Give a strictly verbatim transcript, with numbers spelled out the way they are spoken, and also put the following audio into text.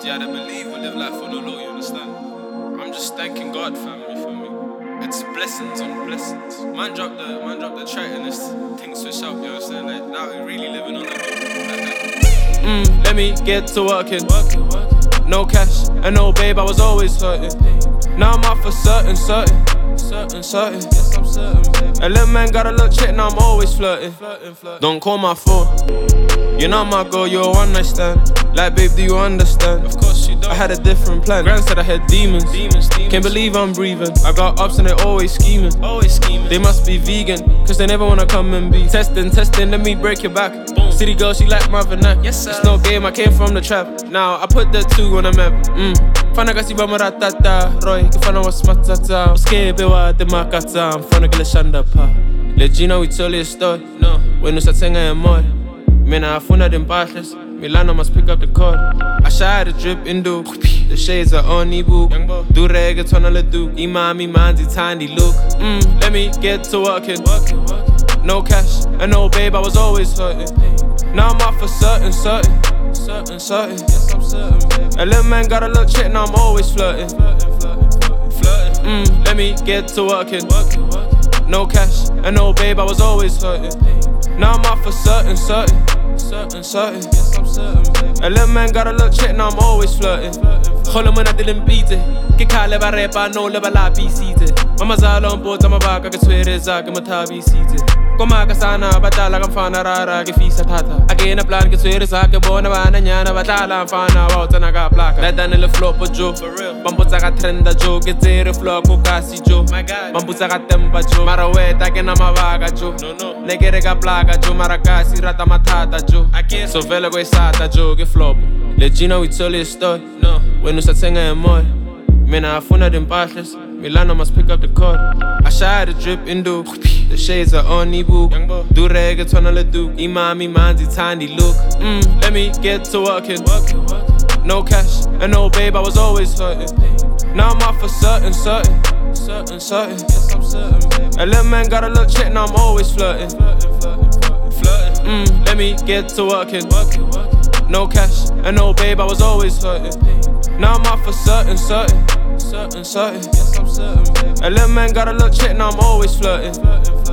yeah, they believe we live life on the low, you understand? I'm just thanking God, fam, you feel me? It's blessings on blessings. Man drop the, man drop the track and this thing switch up, you understand? Like, now we really living on the low. Mm, let me get to working. No cash and no babe, I was always hurting. Now I'm out for certain, certain, certain, certain. Yes, I'm certain, baby. A little man got a little chick, now I'm always flirting. Don't call my phone. You're not my girl, you're a one night stand. Like, babe, do you understand? Of course you don't. I had a different plan. Grand said I had demons. Demons, demons. Can't believe I'm breathing. I got ups and they always scheming. Always scheming. They must be vegan, cause they never wanna come and be testing, testing, let me break your back. Boom. City girl, she like my vernac. Yes, sir. It's no game, I came from the trap. Now I put the two on the map. Mm. Fana kasi ba maratata. Roy, kifana was matata. Uskebe de makata. I'm fana gila shanda pa. Let Gina, we tell you a story. No. When you start singing more. Mina afuna dem pashless. Milano must pick up the cord. I shy the drip indo. The shades are on Ibu. Do reggaeton on the Duke. Imami manzi tiny look. Mm, let me get to working. No cash and no babe, I was always hurting. Now I'm out for certain, certain, certain, certain. Yes, I'm certain, baby. A little man got a little chick, now I'm always flirting. Flirting. Mm, let me get to working. No cash and no babe, I was always hurting. Now I'm out for certain, certain, certain, certain. Yes, I'm certain, baby. A little man got a little chick, now I'm always flirting. Kholo mona dilin beat. Ke khale ba repa no le ba la B C T. Mama zalo mbota mabaka ke tshwere za ke mothabi sitse. Koma ka sana batala ka mfana rara ke fisa thata. Again a plan ke tshwere za ke bona bana nyana batala mfana ba utsana ka plaka. La dane le flop jo. For real. Bambutsa ka trenda jo ke tsere flop ko kasi jo. My God. Bambutsa ka tempa jo. Mara weta ke na mabaka jo. No, no. Negere ka plaka jo mara kasi rata mathata jo. I guess. So vele ko isata jo ke flop. Let Gina, we tell you a story. No. When you start singing more. Mina afuna dem pashless. Milano must pick up the cord. I shy the drip indo. The shades are on Ibu. Do reggaeton on the Duke. Imami manzi tiny look. Mm, let me get to working. No cash and no babe, I was always hurting. Now I'm out for certain, certain, certain, certain. Yes, I'm certain, baby. A little man got a little chick, now I'm always flirting. Flirting. Mm, let me get to working. No cash and no babe, I was always hurting. Now I'm out for certain, certain, certain, certain. Yes, I'm certain, baby. A little man got a little chick, now I'm always flirting.